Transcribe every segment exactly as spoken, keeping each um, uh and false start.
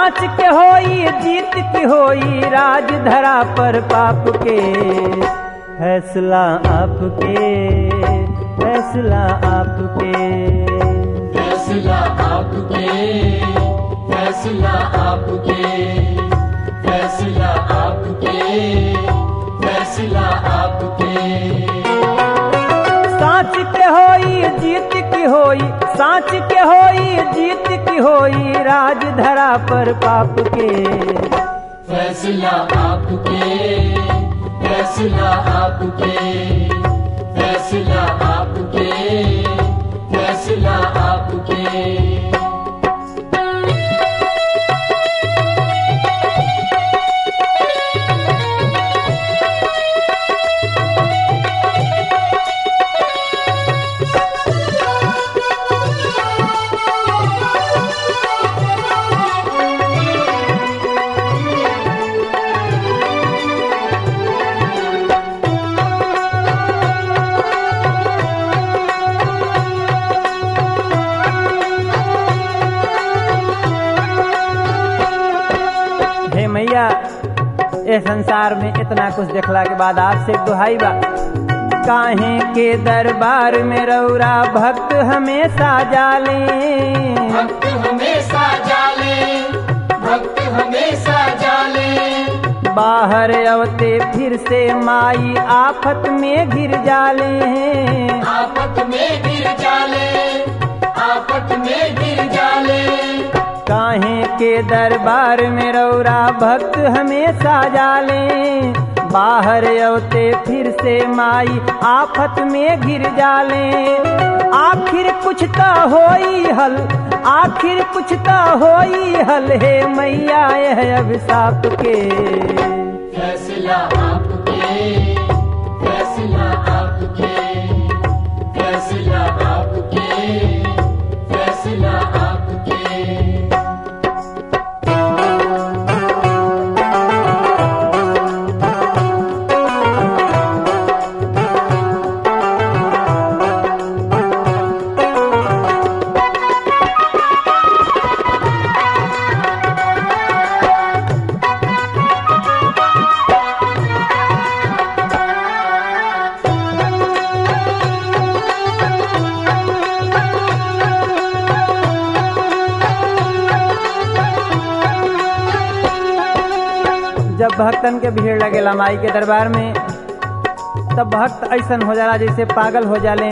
सांच के होई जीत की होई राज धरा पर पाप के फैसला आपके फैसला आपके फैसला आपके फैसला आपके फैसला आपके फैसला आपके सांच के होई जीत की होई सांच के होई जीत की होई राज धरा पर पाप के फैसला आपके फैसला आपके फैसला आपके फैसला आपके मैया ए संसार में इतना कुछ देखला के बाद आपसे एक दुहाई बा काहे के दरबार में रौरा भक्त हमेशा जाले भक्त हमेशा जाले भक्त हमेशा जाले बाहर अवते फिर से माई आफत में घिर जाले आफत में गिर जाले आफत में गिर जाले काहे के दरबार में रौरा भक्त हमेशा जाले बाहर अवते फिर से माई आफत में घिर जाले आखिर कुछ तो होई हल आखिर कुछ तो होई हल हे मैया यह अभिशाप के फैसला आपके फैसला आपके फैसला आपके फैसला आपके जब भक्तन के भीड़ लगेला माई के दरबार में तब भक्त ऐसन हो जाला जैसे पागल हो जाले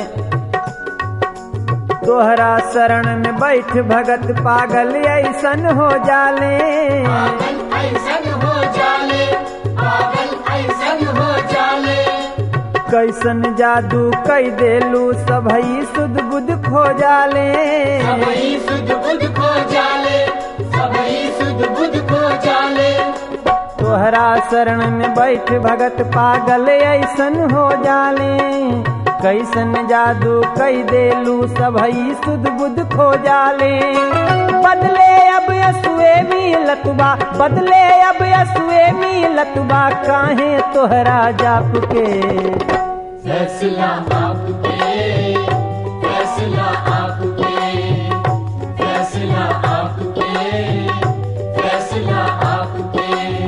तोहरा शरण में बैठ भगत पागल ऐसन हो जाले पागल ऐसन हो जाले पागल ऐसन हो जाले कैसन जादू कई देलू सबई सुध बुध खो जाले सबई सुध बुध खो जाले सबई सुध बुध खो जाले तोहरा शरण में बैठ भगत पागल ऐसन हो जाले कैसन जादू कई देलू सबई सुध बुध खो जाले बदले अब यसुए मिलत बा बदले अब यसुए मिलत बा काहे तोहरा जाप के फैसला आपके फैसला आपके फैसला आपके फैसला आपके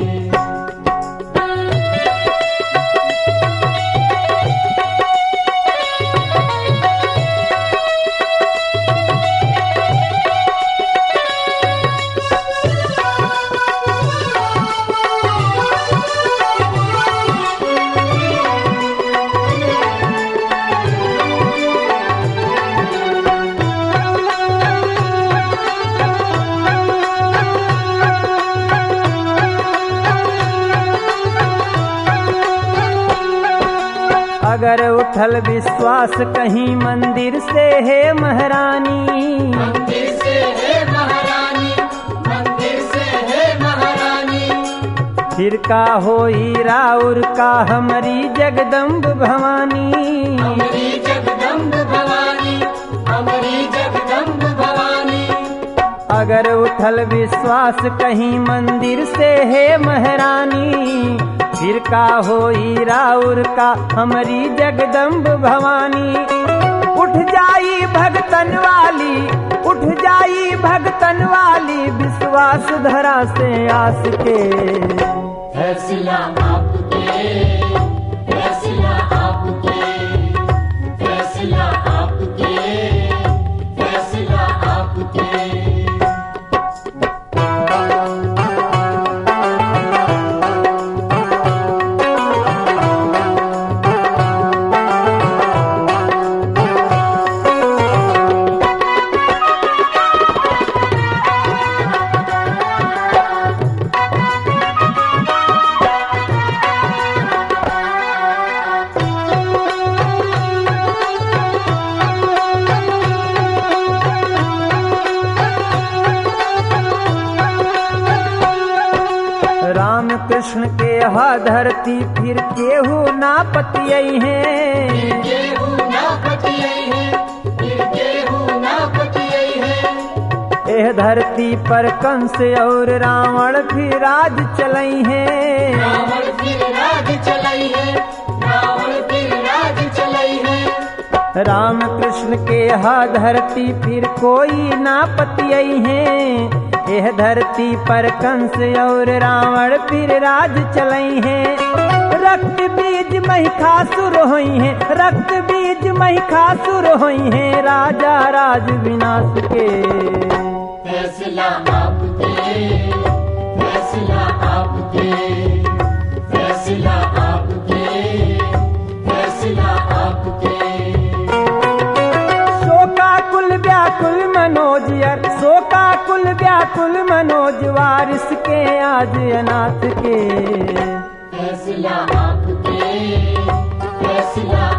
अगर उठल विश्वास कहीं मंदिर से है महारानी मंदिर से है महारानी मंदिर से है महारानी फिर का होई राउर का हमारी जगदम्ब भवानी हमारी जगदम्ब भवानी हमारी जगदम्ब भवानी अगर उठल विश्वास कहीं मंदिर से है महारानी फिर का होई राउर का हमारी जगदम्ब भवानी उठ जाई भगतन वाली उठ जाई भगतन वाली विश्वास विश्वास धरा से आस के। फैसला आपके, फैसला आपके, फैसला आपके, फैसला आपके। राम कृष्ण के हा धरती फिर केहू ना पतियई है। केहू ना पतियई है, फिर केहू ना पतियई है। एह धरती पर कंस और रावण फिर राज चलई है। रावण फिर राज चलई है, रावण फिर राज चलई है। राम कृष्ण के हा धरती फिर कोई ना पतियई है। यह धरती पर कंस और रावण फिर राज चलई है। रक्त बीज महिषासुर होई है, रक्त बीज महिषासुर होई है, राजा राज विनाश के। फैसला आपके, फैसला आपके, फैसला आपके, फैसला आपके। शोकाकुल व्याकुल मनोज यार, शोकाकुल व्याकुल मनोज वारिस के आज अनाथ के। फैसला आपके, फैसला